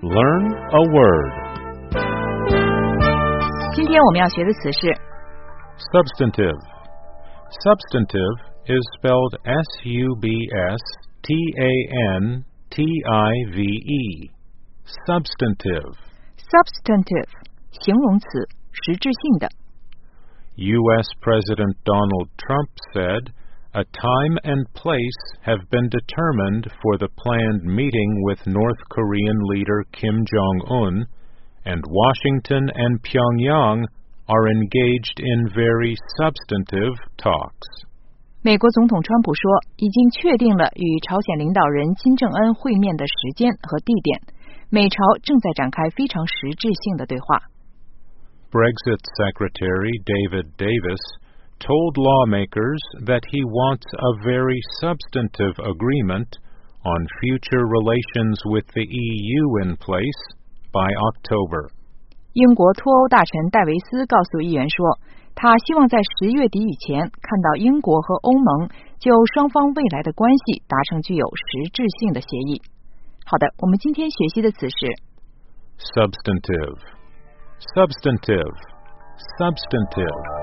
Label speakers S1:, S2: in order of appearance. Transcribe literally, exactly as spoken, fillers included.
S1: Learn a word.
S2: 今天我们要学的词是
S1: Substantive. Substantive is spelled S U B S T A N T I V E. Substantive.
S2: substantive 形容词，实质性的。
S1: U S President Donald Trump said, "A time and place have been determined for the planned meeting with North Korean leader Kim Jong-un, and Washington and Pyongyang are engaged in very substantive talks."
S2: 美国总统川普说，已经确定了与朝鲜领导人金正恩会面的时间和地点，美朝正在展开非常实质性的对话。
S1: Brexit Secretary David Davis told lawmakers that he wants a very substantive agreement on future relations with the E U in place by October.
S2: 英国脱欧大臣戴维斯告诉议员说，他希望在十月底以前看到英国和欧盟就双方未来的关系达成具有实质性的协议。好的，我们今天学习的词是
S1: Substantive. Substantive. Substantive.